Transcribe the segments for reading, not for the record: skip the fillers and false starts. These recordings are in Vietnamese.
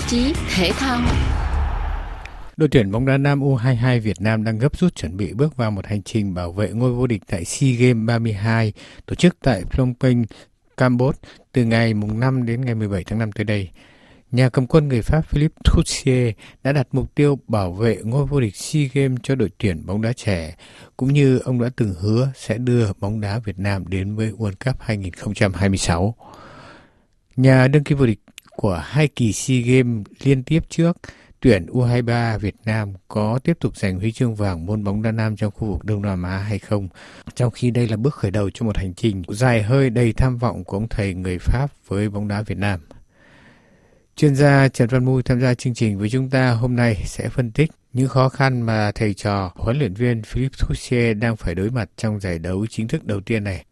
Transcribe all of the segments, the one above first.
chí thể thao. Đội tuyển bóng đá nam U22 Việt Nam đang gấp rút chuẩn bị bước vào một hành trình bảo vệ ngôi vô địch tại SEA Games 32 tổ chức tại Phnom Penh, Campuchia từ ngày 5 đến ngày 17 tháng 5 tới đây. Nhà cầm quân người Pháp Philippe Troussier đã đặt mục tiêu bảo vệ ngôi vô địch SEA Games cho đội tuyển bóng đá trẻ, cũng như ông đã từng hứa sẽ đưa bóng đá Việt Nam đến với World Cup 2026. Nhà đương kim vô địch của hai kỳ SEA Games liên tiếp trước, tuyển U23 Việt Nam có tiếp tục giành huy chương vàng môn bóng đá nam trong khu vực Đông Nam Á hay không, trong khi đây là bước khởi đầu cho một hành trình dài hơi đầy tham vọng của ông thầy người Pháp với bóng đá Việt Nam. Chuyên gia Trần Văn Mui tham gia chương trình với chúng ta hôm nay sẽ phân tích những khó khăn mà thầy trò huấn luyện viên Philippe Troussier đang phải đối mặt trong giải đấu chính thức đầu tiên này.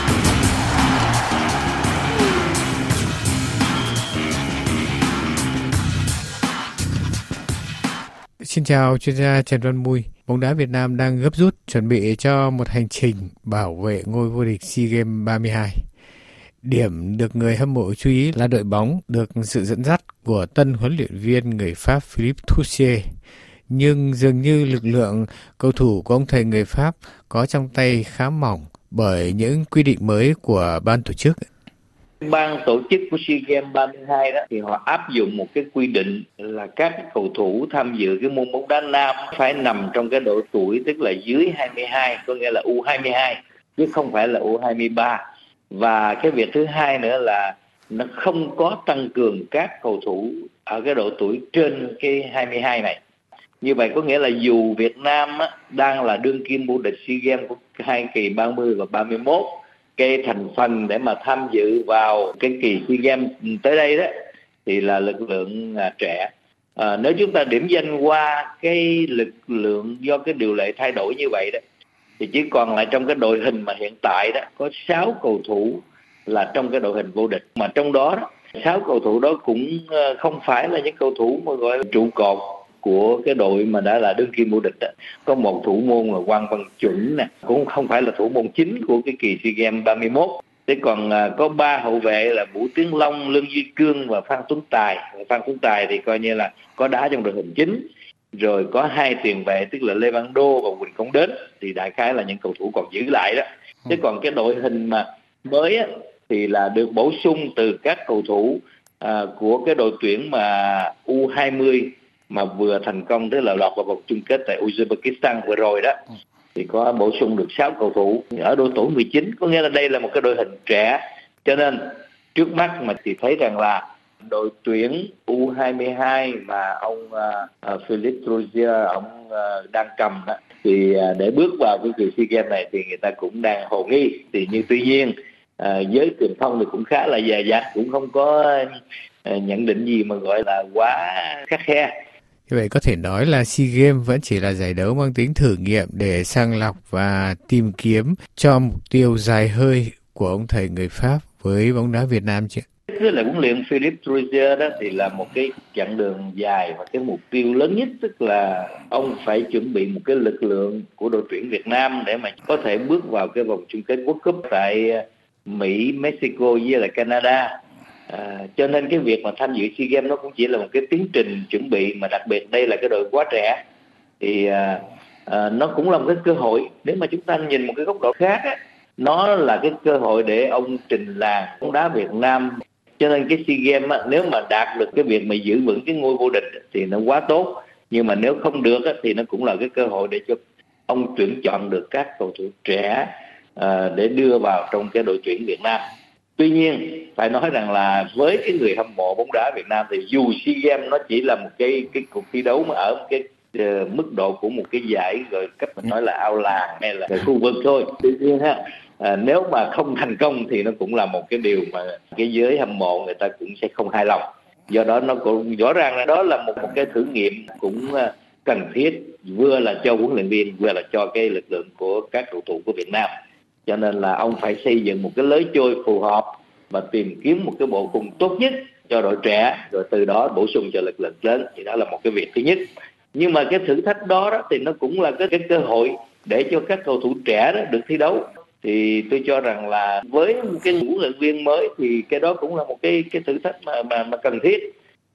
Xin chào chuyên gia Trần Văn Mui. Bóng đá Việt Nam đang gấp rút chuẩn bị cho một hành trình bảo vệ ngôi vô địch SEA Games 32. Điểm được người hâm mộ chú ý là đội bóng được sự dẫn dắt của tân huấn luyện viên người Pháp Philippe Troussier. Nhưng dường như lực lượng cầu thủ của ông thầy người Pháp có trong tay khá mỏng bởi những quy định mới của ban tổ chức. Ban tổ chức của SEA Games 32 đó thì họ áp dụng một cái quy định là các cầu thủ tham dự cái môn bóng đá nam phải nằm trong cái độ tuổi tức là dưới 22, có nghĩa là U22 chứ không phải là U23. Và cái việc thứ hai nữa là nó không có tăng cường các cầu thủ ở cái độ tuổi trên cái 22 này. Như vậy có nghĩa là dù Việt Nam đang là đương kim vô địch SEA Games của hai kỳ 30 và 31, cái thành phần để mà tham dự vào cái kỳ SEA Games tới đây đó thì là lực lượng trẻ. Nếu chúng ta điểm danh qua cái lực lượng do cái điều lệ thay đổi như vậy đó thì chỉ còn lại trong cái đội hình mà hiện tại đó có 6 cầu thủ là trong cái đội hình vô địch, mà trong đó 6 cầu thủ đó cũng không phải là những cầu thủ mà gọi là trụ cột của cái đội mà đã là đương kim vô địch đó. Có một thủ môn là Quang Văn Chuẩn nè, cũng không phải là thủ môn chính của cái kỳ SEA Games 31. Thế còn có 3 hậu vệ là Vũ Tiến Long, Lương Duy Cương và Phan Tuấn Tài. Phan Tuấn Tài thì coi như là có đá trong đội hình chính. Rồi có 2 tiền vệ tức là Lê Văn Đô và Quỳnh Công Đến, thì đại khái là những cầu thủ còn giữ lại đó. Thế còn cái đội hình mà mới á, thì là được bổ sung từ các cầu thủ của cái đội tuyển mà U20 mà vừa thành công, tức là lọt vào vòng chung kết tại Uzbekistan vừa rồi đó, thì có bổ sung được 6 cầu thủ ở độ tuổi 19, có nghĩa là đây là một cái đội hình trẻ. Cho nên trước mắt mà thì thấy rằng là đội tuyển U22 mà ông Philippe Troussier ông đang cầm đó, thì để bước vào cái kỳ SEA Games này thì người ta cũng đang hồ nghi. Thì nhưng tuy nhiên giới truyền thông thì cũng khá là dè dặt, cũng không có nhận định gì mà gọi là quá khắt khe. Như vậy có thể nói là SEA Games vẫn chỉ là giải đấu mang tính thử nghiệm để sàng lọc và tìm kiếm cho mục tiêu dài hơi của ông thầy người Pháp với bóng đá Việt Nam chứ? Với lại huấn luyện Philippe Troussier đó thì là một cái chặng đường dài, và cái mục tiêu lớn nhất tức là ông phải chuẩn bị một cái lực lượng của đội tuyển Việt Nam để mà có thể bước vào cái vòng chung kết World Cup tại Mỹ, Mexico với lại Canada. Cho nên cái việc mà tham dự SEA Games nó cũng chỉ là một cái tiến trình chuẩn bị, mà đặc biệt đây là cái đội quá trẻ thì nó cũng là một cái cơ hội. Nếu mà chúng ta nhìn một cái góc độ khác á, nó là cái cơ hội để ông trình làng bóng đá Việt Nam. Cho nên cái SEA Games á, nếu mà đạt được cái việc mà giữ vững cái ngôi vô địch thì nó quá tốt, nhưng mà nếu không được á, thì nó cũng là cái cơ hội để cho ông tuyển chọn được các cầu thủ trẻ để đưa vào trong cái đội tuyển Việt Nam. Tuy nhiên phải nói rằng là với cái người hâm mộ bóng đá Việt Nam thì dù SEA Games nó chỉ là một cái cuộc thi đấu mà ở một cái mức độ của một cái giải rồi cách mình nói là ao làng hay là khu vực thôi. Tuy nhiên nếu mà không thành công thì nó cũng là một cái điều mà cái giới hâm mộ người ta cũng sẽ không hài lòng. Do đó nó cũng rõ ràng là đó là một cái thử nghiệm cũng cần thiết, vừa là cho huấn luyện viên, vừa là cho cái lực lượng của các cầu thủ của Việt Nam. Cho nên là ông phải xây dựng một cái lối chơi phù hợp và tìm kiếm một cái bộ khung tốt nhất cho đội trẻ, rồi từ đó bổ sung cho lực lượng lớn. Thì đó là một cái việc thứ nhất. Nhưng mà cái thử thách đó thì nó cũng là cái cơ hội để cho các cầu thủ trẻ đó được thi đấu. Thì tôi cho rằng là với một cái huấn luyện viên mới thì cái đó cũng là một cái thử thách mà cần thiết.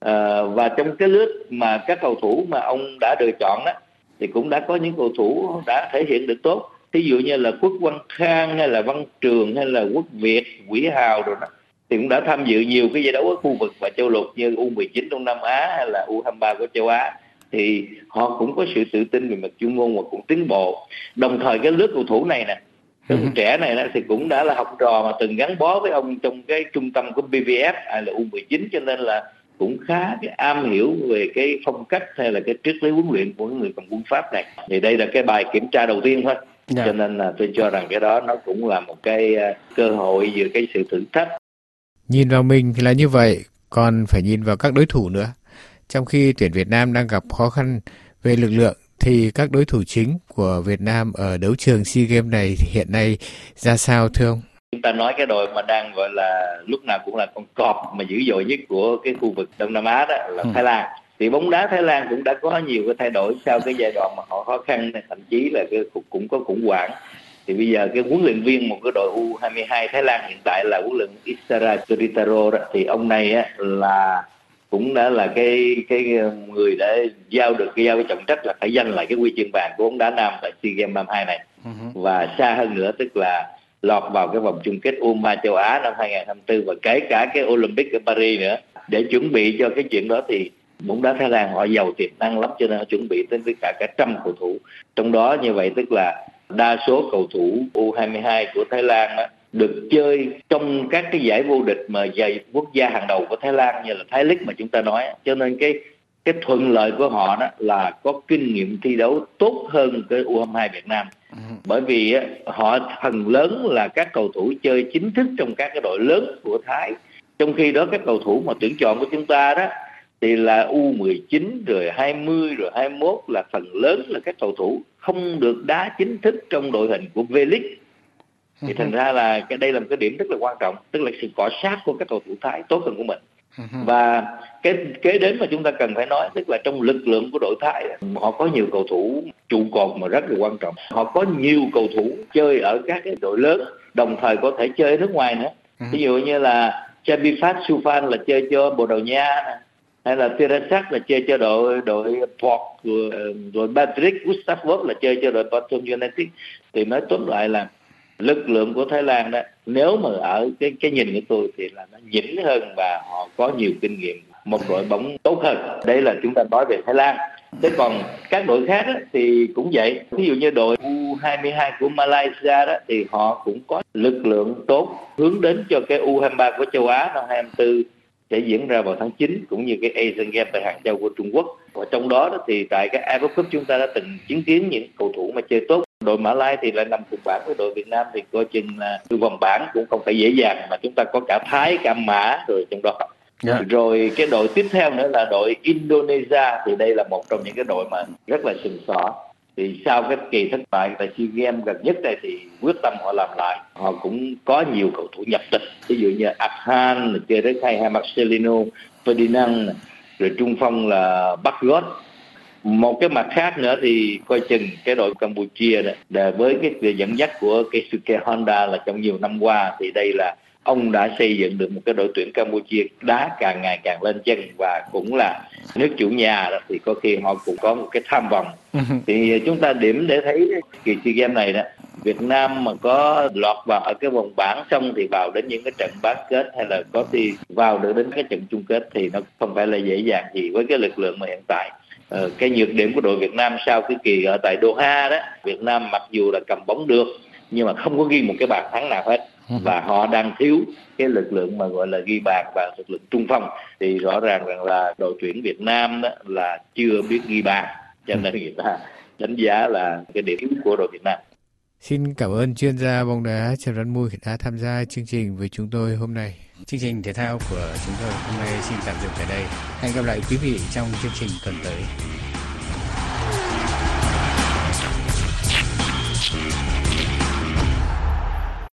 Và trong cái list mà các cầu thủ mà ông đã lựa chọn đó thì cũng đã có những cầu thủ đã thể hiện được tốt. Ví dụ như là Quốc Văn Khang hay là Văn Trường hay là Quốc Việt, Quỷ Hào rồi đó, thì cũng đã tham dự nhiều cái giải đấu ở khu vực và châu lục như U19 Đông Nam Á hay là U23 của châu Á. Thì họ cũng có sự tự tin về mặt chuyên môn và cũng tiến bộ. Đồng thời cái lứa cầu thủ này nè, cái trẻ này thì cũng đã là học trò mà từng gắn bó với ông trong cái trung tâm của BVF hay là U19, cho nên là cũng khá cái am hiểu về cái phong cách hay là cái triết lý huấn luyện của người cầm quân Pháp này. Thì đây là cái bài kiểm tra đầu tiên thôi. Cho nên là tôi cho rằng cái đó nó cũng là một cái cơ hội giữa cái sự thử thách. Nhìn vào mình thì là như vậy, còn phải nhìn vào các đối thủ nữa. Trong khi tuyển Việt Nam đang gặp khó khăn về lực lượng thì các đối thủ chính của Việt Nam ở đấu trường SEA Games này hiện nay ra sao thưa ông? Chúng ta nói cái đội mà đang gọi là lúc nào cũng là con cọp mà dữ dội nhất của cái khu vực Đông Nam Á đó là Thái Lan. Thì bóng đá Thái Lan cũng đã có nhiều cái thay đổi sau cái giai đoạn mà họ khó khăn, thậm chí là cái cũng có khủng hoảng. Thì bây giờ cái huấn luyện viên một cái đội U22 Thái Lan hiện tại là huấn luyện Isara Turitaro đó, thì ông này á, là cũng đã là cái người đã giao cái trọng trách là phải giành lại cái huy chương vàng của bóng đá nam tại SEA Games 32 này. Và xa hơn nữa tức là lọt vào cái vòng chung kết U23 châu Á năm 2024 và kể cả cái Olympic ở Paris nữa. Để chuẩn bị cho cái chuyện đó thì bóng đá Thái Lan họ giàu tiềm năng lắm, cho nên họ chuẩn bị tới tất cả cả trăm cầu thủ. Trong đó như vậy tức là đa số cầu thủ U22 của Thái Lan đó, được chơi trong các cái giải vô địch mà giải quốc gia hàng đầu của Thái Lan như là Thái League mà chúng ta nói. Cho nên cái thuận lợi của họ đó là có kinh nghiệm thi đấu tốt hơn cái U22 Việt Nam. Bởi vì họ phần lớn là các cầu thủ chơi chính thức trong các cái đội lớn của Thái. Trong khi đó các cầu thủ mà tuyển chọn của chúng ta đó thì là U19 rồi 20 rồi 21 là phần lớn là các cầu thủ không được đá chính thức trong đội hình của V-League. Thì thành ra là đây là một cái điểm rất là quan trọng, tức là sự cọ sát của các cầu thủ Thái tốt hơn của mình. Và cái kế đến mà chúng ta cần phải nói tức là trong lực lượng của đội Thái họ có nhiều cầu thủ trụ cột mà rất là quan trọng. Họ có nhiều cầu thủ chơi ở các cái đội lớn, đồng thời có thể chơi ở nước ngoài nữa. Ví dụ như là Chabifat Sufan là chơi cho Bồ Đào Nha, hay là Tirasak là chơi cho đội Port, rồi Patrick Gustavov là chơi cho đội Porto United. Thì nói tóm lại là lực lượng của Thái Lan đó, nếu mà ở cái nhìn của tôi thì là nó nhỉnh hơn và họ có nhiều kinh nghiệm, một đội bóng tốt hơn. Đây là chúng ta nói về Thái Lan. Thế còn các đội khác đó, thì cũng vậy. Ví dụ như đội U22 của Malaysia đó thì họ cũng có lực lượng tốt hướng đến cho cái U23 của châu Á năm 2024 sẽ diễn ra vào tháng 9, cũng như cái Asian Games tại Hàng Châu của Trung Quốc. Và trong đó thì tại cái AFF Cup chúng ta đã từng chứng kiến những cầu thủ mà chơi tốt. Đội Mã Lai thì lại nằm cùng bảng với đội Việt Nam thì coi chừng là từ vòng bảng cũng không phải dễ dàng, mà chúng ta có cả Thái, cả Mã rồi trong đó. Rồi cái đội tiếp theo nữa là đội Indonesia, thì đây là một trong những cái đội mà rất là sừng sỏ. Thì sau cái kỳ thất bại tại SEA Games gần nhất đây thì quyết tâm họ làm lại. Họ cũng có nhiều cầu thủ nhập tịch, ví dụ như Akhan là chơi rất hay Marcelino Ferdinand, rồi trung phong là Bakgot. Một cái mặt khác nữa thì coi chừng cái đội Campuchia này, với cái dẫn dắt của Keisuke Honda là trong nhiều năm qua thì đây là ông đã xây dựng được một cái đội tuyển Campuchia đá càng ngày càng lên chân, và cũng là nước chủ nhà đó, thì có khi họ cũng có một cái tham vọng. Thì chúng ta điểm để thấy kỳ SEA Games này đó, Việt Nam mà có lọt vào ở cái vòng bảng xong thì vào đến những cái trận bán kết hay là có khi vào được đến cái trận chung kết thì nó không phải là dễ dàng gì với cái lực lượng mà hiện tại. Cái nhược điểm của đội Việt Nam sau cái kỳ ở tại Doha đó, Việt Nam mặc dù là cầm bóng được nhưng mà không có ghi một cái bàn thắng nào hết, và họ đang thiếu cái lực lượng mà gọi là ghi bàn và lực lượng trung phong. Thì rõ ràng rằng là đội tuyển Việt Nam đó là chưa biết ghi bàn, cho nên người ta đánh giá là cái điểm yếu của đội Việt Nam. Xin cảm ơn chuyên gia bóng đá Trần Văn Mui đã tham gia chương trình với chúng tôi hôm nay. Chương trình thể thao của chúng tôi hôm nay xin tạm dừng tại đây. Hẹn gặp lại quý vị trong chương trình tuần tới.